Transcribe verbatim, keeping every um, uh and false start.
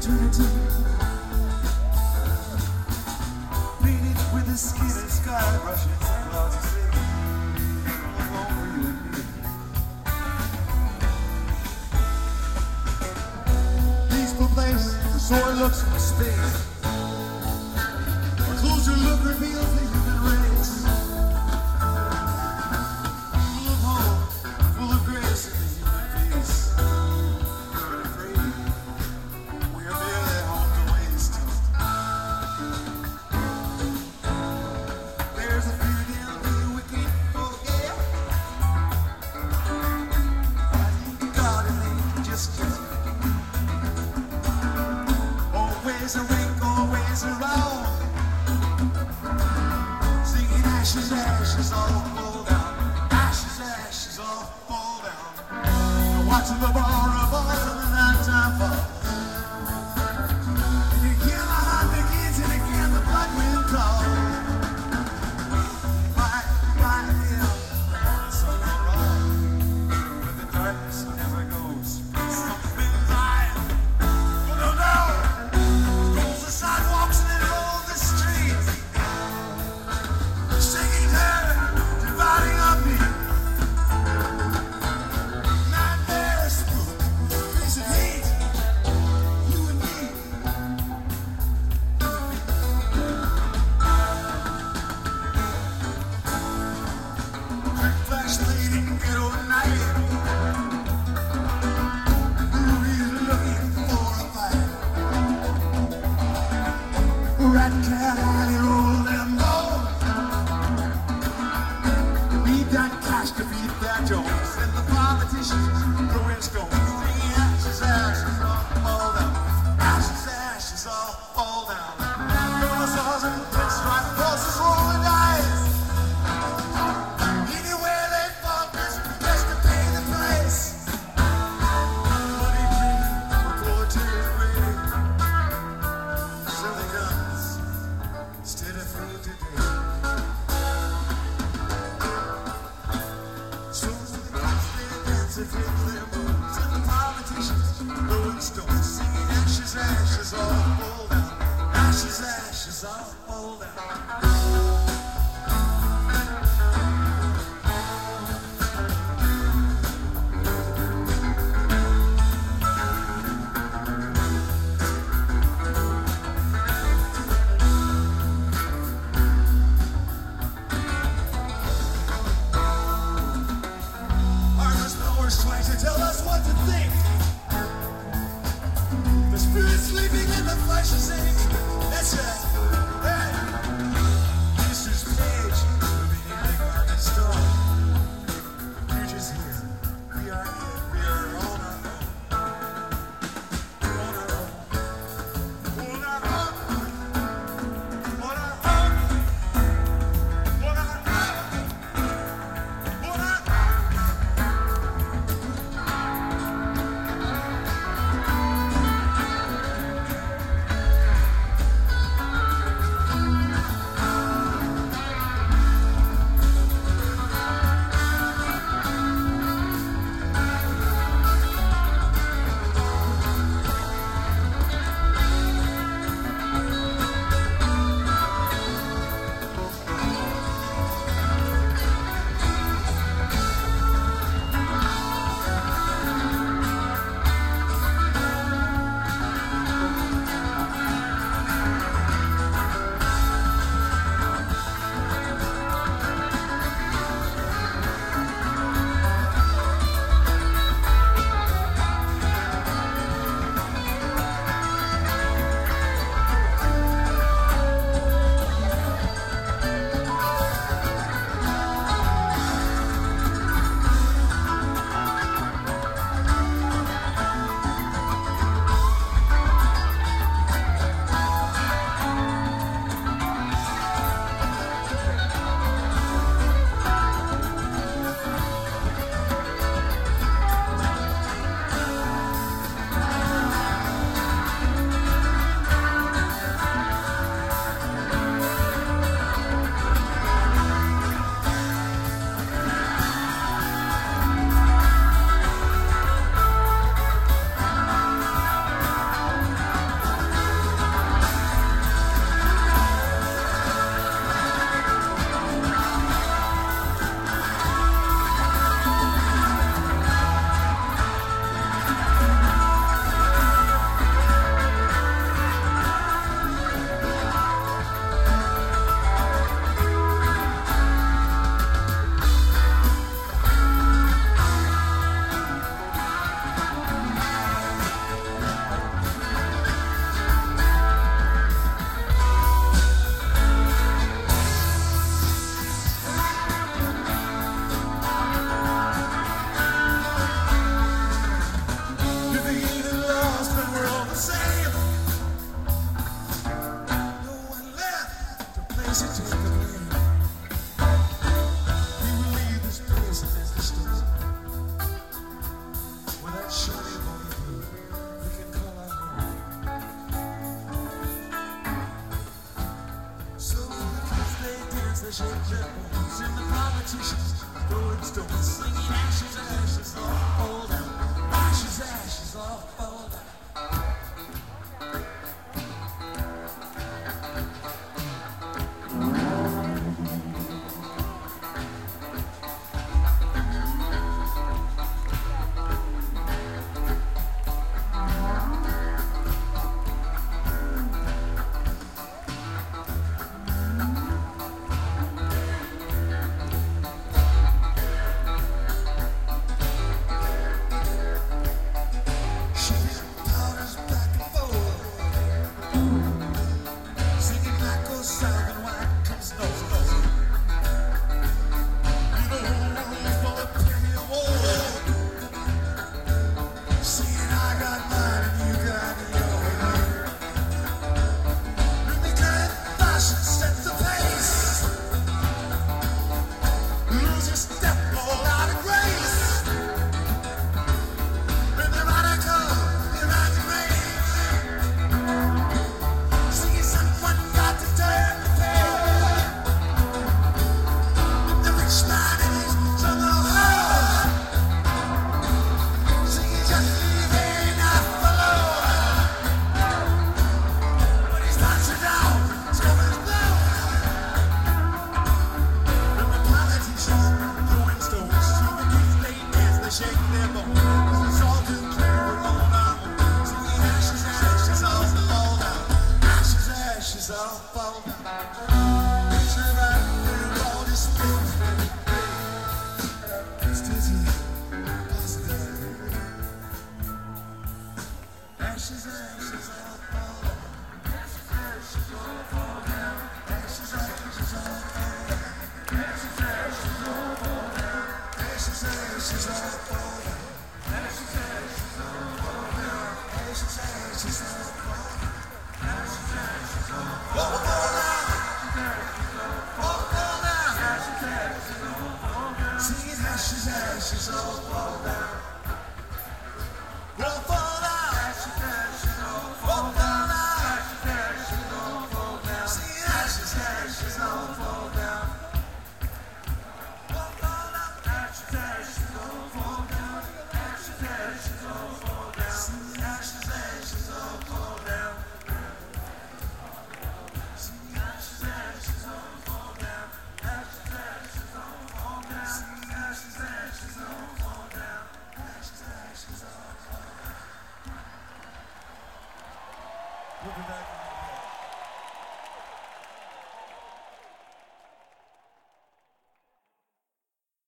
eternity. Painted with the skin and sky brushing some clouds of city. Over you and me. Peaceful place, the sword looks from space. A closer look reveals the human race. Full of hope, full of grace in the human peace. We're afraid, we are merely home to waste. There's a fear down the wicked forget. God and they just can't. Always awake, always around. Singing ashes, ashes, all fall down. Ashes, ashes, all fall down. Watching the ball revolve and the night time fall. And again the heart begins and again the blood will call. Fight, fight, yeah, so wrong. But the darkness never goes. Something lying. Oh no, no. Rolls the sidewalks and it rolls the streets. Shaking terror, dividing on me. Nightmares, spook. they shake their bones, and the politicians throwing stones, singing ashes, ashes, all fall down. Ashes, ashes, all fall down. Ashes, ashes, all fall down. All fall down. Ashes, ashes, all fall down. Ashes, ashes, all fall down. See, ashes, ashes, all fall down. All fall down. Ashes, ashes, all fall down. Ashes, ashes, all fall down. See, ashes, ashes, all fall down. See, ashes, ashes, all fall down. Ashes, ashes, all fall down. See, ashes, ashes, all fall down. Ashes, ashes, all fall down. We'll be back.